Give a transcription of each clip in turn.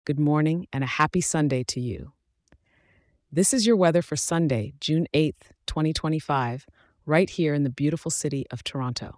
good morning, and a happy Sunday to you. This is your weather for Sunday, June 8th, 2025, right here in the beautiful city of Toronto.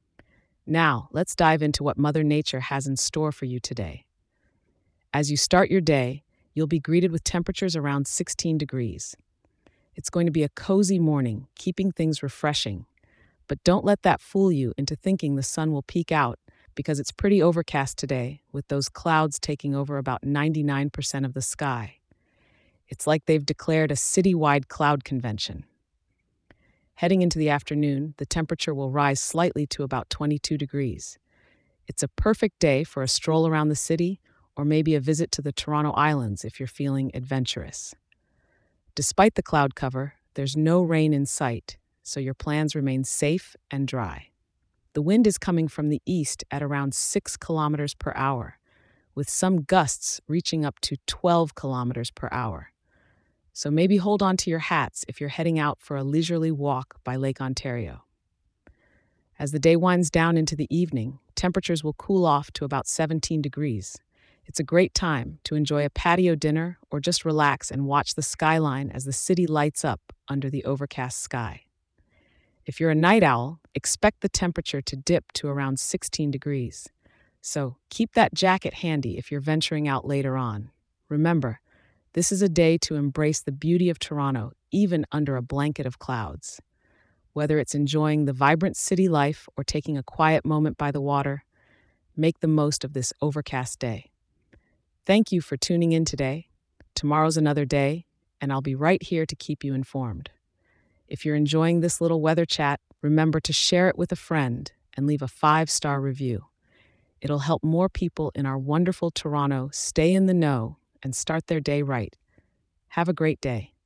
Now, let's dive into what Mother Nature has in store for you today. As you start your day, you'll be greeted with temperatures around 16 degrees. It's going to be a cozy morning, keeping things refreshing. But don't let that fool you into thinking the sun will peek out because it's pretty overcast today, with those clouds taking over about 99% of the sky. It's like they've declared a citywide cloud convention. Heading into the afternoon, the temperature will rise slightly to about 22 degrees. It's a perfect day for a stroll around the city or maybe a visit to the Toronto Islands if you're feeling adventurous. Despite the cloud cover, there's no rain in sight, so your plans remain safe and dry. The wind is coming from the east at around 6 kilometers per hour, with some gusts reaching up to 12 kilometers per hour. So maybe hold on to your hats if you're heading out for a leisurely walk by Lake Ontario. As the day winds down into the evening, temperatures will cool off to about 17 degrees. It's a great time to enjoy a patio dinner or just relax and watch the skyline as the city lights up under the overcast sky. If you're a night owl, expect the temperature to dip to around 16 degrees. So keep that jacket handy if you're venturing out later on. Remember, this is a day to embrace the beauty of Toronto, even under a blanket of clouds. Whether it's enjoying the vibrant city life or taking a quiet moment by the water, make the most of this overcast day. Thank you for tuning in today. Tomorrow's another day, and I'll be right here to keep you informed. If you're enjoying this little weather chat, remember to share it with a friend and leave a 5-star review. It'll help more people in our wonderful Toronto stay in the know and start their day right. Have a great day.